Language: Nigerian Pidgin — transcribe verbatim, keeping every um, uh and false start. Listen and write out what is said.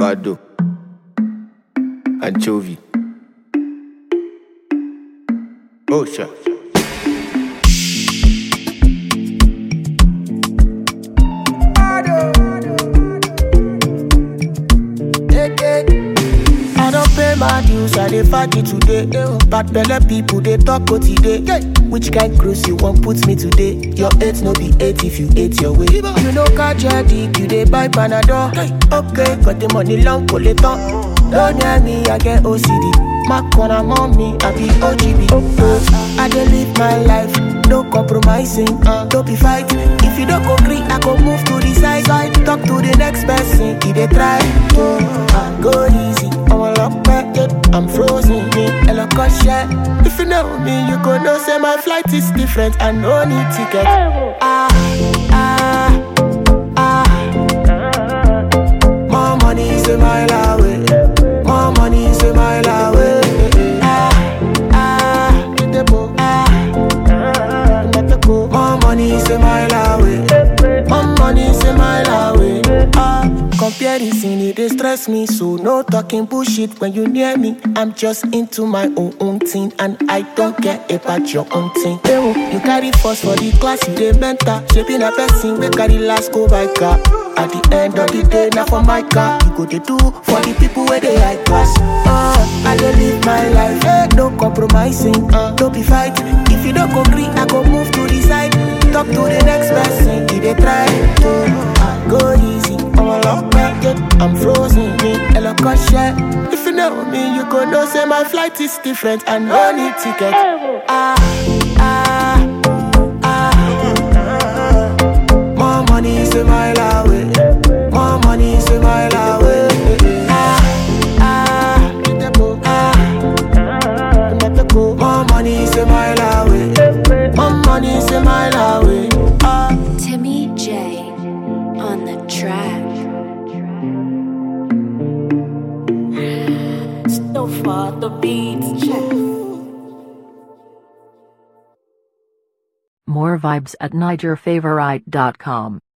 avocado, anchovy. Oh, sure. I don't pay my dues, I dey fight it today. Bad belle people, they talk what today. Which kind cruise you want put me today? Your eight no be eight if you ate your way. You know catch your dick, you dey buy Panadol. Okay, got the money long, pull it on. Don't near me, I get O C D. My corner mommy, I be O G B. Uh, I dey live my life, no compromising, uh, don't be fighting. If you don't agree, I go move to the side. Talk to the next person, if they try. Uh, go easy, I'm a lock back, I'm frozen, me, a lock of shit. If you know me, you go know say my flight is different, I no need ticket. Ah, ah, ah. More money is a mile away. More money is a mile away. Ah, ah, ah. More money is a mile away. More money is a mile away. Ah, comparison it dey stress me, so no talking bullshit when you near me. I'm just into my own own thing, and I don't care about your own thing. You carry first for the class, you dey mentor. Shaping a person, we carry last go by car. At the end of the day, now for my car, you go to do for the people where they high class. Uh, I dey live my life, eh, no compromising, uh, don't be fighting. If you don't agree, I go move to the side. Talk to the next person, if they try. Uh, go easy, I'm a lock back, I'm frozen, me, a lock of shit. If you know me, you go know say my flight is different, I no need ticket. Ah, ah, ah. More money is a mile away. More money is a mile away. Ah, ah, ah. More money is a mile away. More money is a mile away. Ah. Timmy J on the track. So far the beats check. More vibes at niger favorite dot com.